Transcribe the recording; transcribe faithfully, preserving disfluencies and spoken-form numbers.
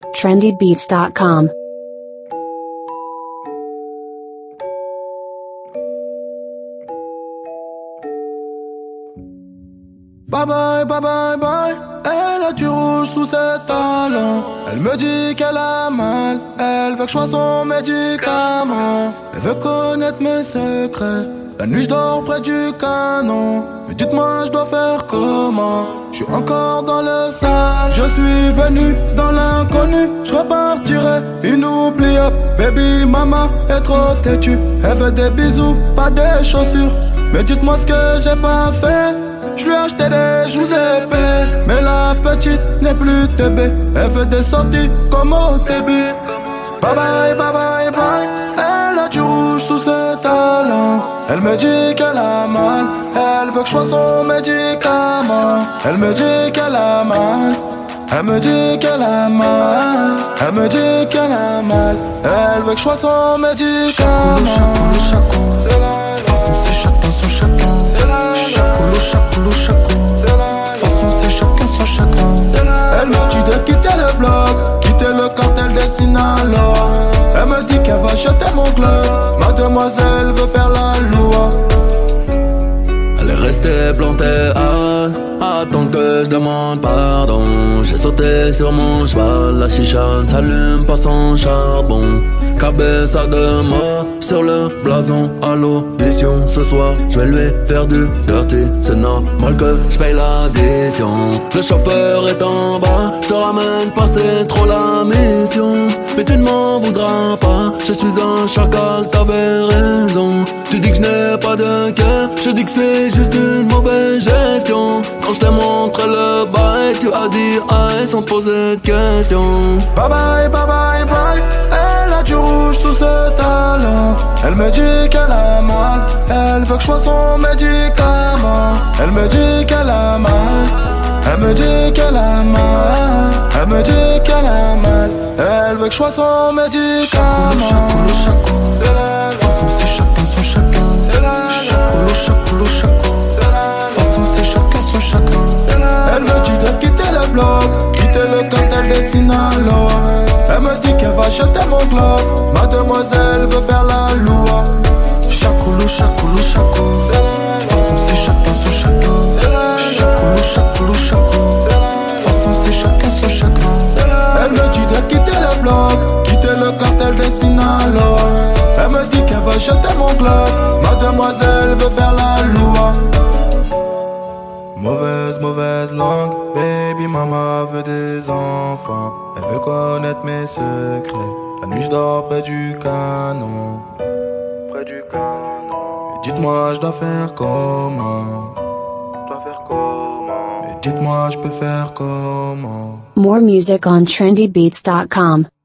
trendy beats dot com. Bye bye, bye bye, bye. Elle a du rouge sous ses talons. Elle me dit qu'elle a mal. Elle veut que je sois son médicament. Elle veut connaître mes secrets. La nuit je dors près du canon. Mais dites-moi je dois faire comment. Je suis encore dans le sale. Je suis venu dans l'inconnu. Je repartirai inoubliable. Baby mama est trop têtue. Elle veut des bisous, pas des chaussures. Mais dites-moi ce que j'ai pas fait. Je lui ai acheté des joues épais. Mais la petite n'est plus tébé. Elle fait des sorties comme au début. Bye bye, bye bye, bye. Elle a du rouge sous ses talons. Elle me dit qu'elle a mal. Elle veut que je sois son médicament. Elle me dit qu'elle a mal. Elle me dit qu'elle a mal. Elle me dit qu'elle a mal. Elle veut que je sois son médicament. Chacoulou, chacoulou, c'est la. De toute façon c'est chacun son chacun. C'est la. Chacoulou, chacoulou, chacoulou. C'est la. De toute façon c'est chacun son chacun. C'est la. Elle me dit de quitter le bloc, quitter le cartel des Sinaloa. Elle me dit qu'elle va jeter mon club. Mademoiselle veut faire la loi. Elle est restée plantée à attendre que je demande pardon. J'ai sauté sur mon cheval, la chicha ne s'allume pas sans charbon. Cabeza de mort sur le blason à l'audition. Ce soir je vais lui faire du dirty. C'est normal que je paye l'addition. Le chauffeur est en bas, je te ramène pas, c'est trop la mission. Mais tu ne m'en voudras pas, je suis un chacal, t'avais raison. Tu dis que je n'ai pas de cœur, je dis que c'est juste une mauvaise gestion. Quand je t'ai montré le bail, tu as dit aïe sans poser de questions. Bye bye, bye bye, bye. Elle a du rouge sous ses talons. Elle me dit qu'elle a mal. Elle veut que je sois son médicament. Elle me dit qu'elle a mal. Elle me dit qu'elle a mal. Elle me dit qu'elle a mal. Elle veut que je sois son médicament. Chacoulou, chacoulou, c'est la. De toute façon c'est chacun son chacun. C'est la. Chacoulou, chacoulou, chacoulou, c'est la. De toute façon c'est chacun son chacun. C'est la. Elle me dit de quitter le bloc, quitter le cartel des Sinaloa. Elle me dit qu'elle va jeter mon globe. Mademoiselle veut faire la loi. Chacoulou, chacoulou, chacoulou, c'est la. De toute façon c'est chacun son chacun. C'est la. Chacoulou, chacoulou, chacoulou, c'est la. De toute façon c'est chacun son chacun. C'est la. Elle me dit de quitter le bloc, quitter le cartel des Sinaloa. Elle me dit qu'elle va jeter mon globe. Mademoiselle veut faire la loi. Mauvaise, mauvaise langue, baby mama veut des enfants. Elle veut connaître mes secrets. La nuit je dors près du canon. Près du canon. Et dites-moi je dois faire comment. Je dois faire comment. Et dites-moi je peux faire comment. More music on trendy beats dot com.